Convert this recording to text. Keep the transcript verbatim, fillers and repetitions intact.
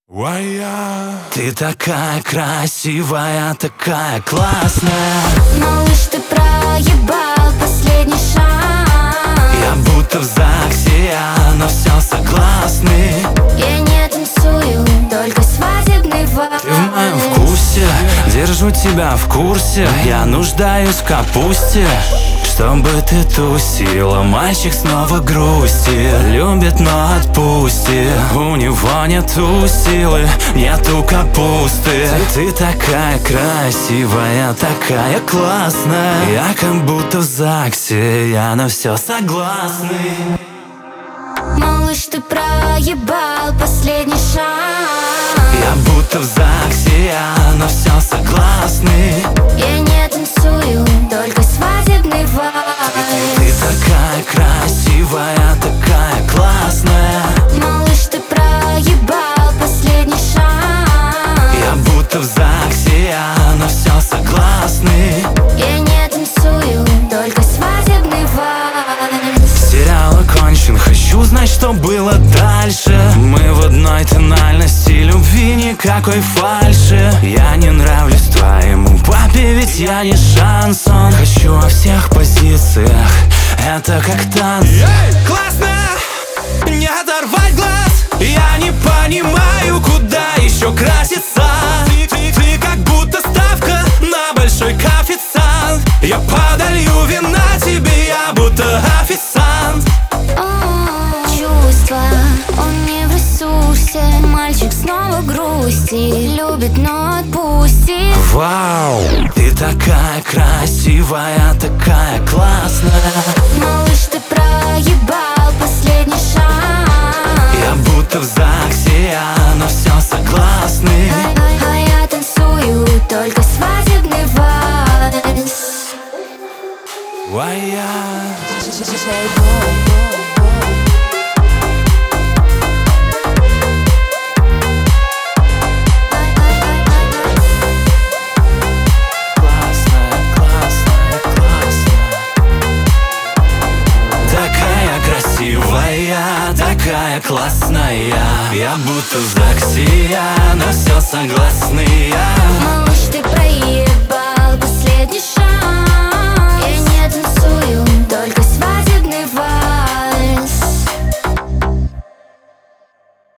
Ты такая красивая, такая классная. Малыш, ты проебал последний шанс. Я будто в ЗАГСе, но все согласны. Я не танцую, только свадебный вальс. Ты в моем вкусе, держу тебя в курсе. Я нуждаюсь в капусте, чтобы ты тусила. Мальчик снова грустит, любит, но отпусти. У него нету силы, нету капусты. Ты такая красивая, такая классная. Я как будто в ЗАГСе, я на все согласный. Малыш, ты проебал последний шанс. Я будто в ЗАГСе, но все согласны. Я не танцую, только свадебный вальс. Ты такая красивая, такая классная. Малыш, ты проебал последний шанс. Я будто в ЗАГСе, но все согласны. Я не танцую, только свадебный вальс. Сериал окончен, хочу знать, что было дальше. Мы в одной тональности, любви никакой фальши. Я не нравлюсь твоему папе, ведь я не шансон. Хочу во всех позициях, это как танцы. Классно, не оторвать глаз. Я не понимаю, куда еще краситься. Ты, ты, ты как будто ставка на большой коэффициент. Я подолью вина тебе, я будто официант. О, чувства, он не в ресурсе. Мальчик снова грустит, любит, но отпустит. Вау, ты такая красивая, такая классная. Малыш, ты проебал последний шанс. Я будто в ЗАГСе, но все согласны. А, а я танцую, только свадебный вальс. Вая. Такая классная, я будто в ЗАГСе, но все согласны.